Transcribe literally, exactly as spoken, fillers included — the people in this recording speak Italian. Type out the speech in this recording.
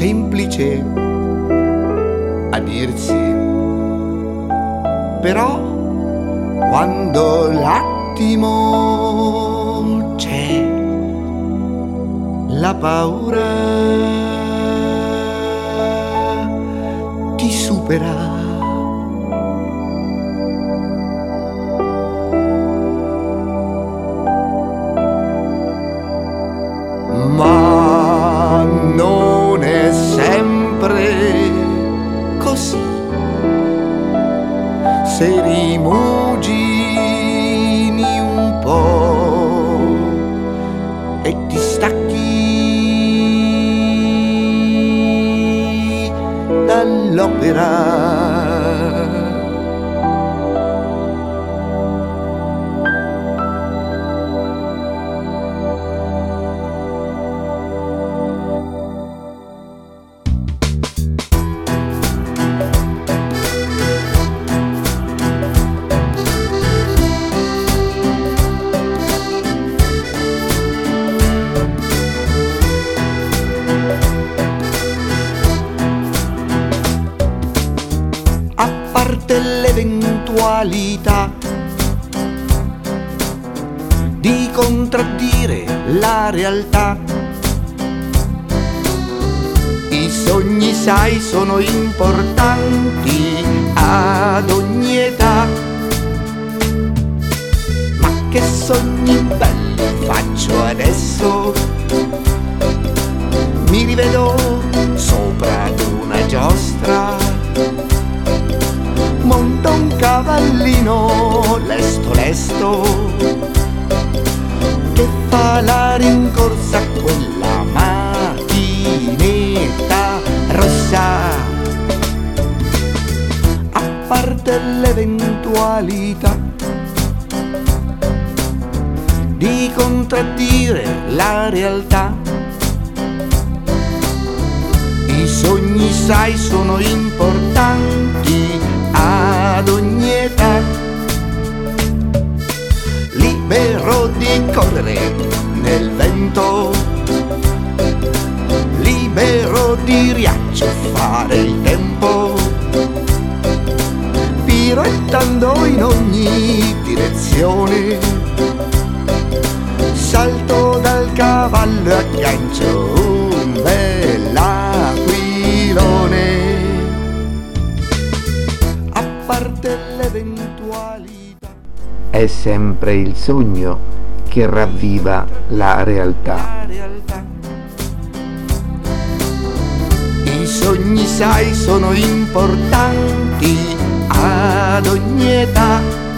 semplice a dirsi, però quando l'attimo c'è, la paura ti supera. Ma non è sempre così. Se rimugini un po' e ti stacchi dall'opera, l'eventualità di contraddire la realtà. I sogni, sai, sono importanti ad ogni età. Ma che sogni belli faccio adesso? Mi rivedo sopra ad una giostra, monta un cavallino lesto lesto che fa la rincorsa a quella macchinetta rossa. A parte l'eventualità di contraddire la realtà, i sogni, sai, sono importanti ad ogni età. Libero di correre nel vento, libero di riacciuffare il tempo, piroettando in ogni direzione, salto dal cavallo e aggancio un bell'aquilone. A parte l'eventualità, è sempre il sogno che ravviva la realtà. I sogni, sai, sono importanti ad ogni età.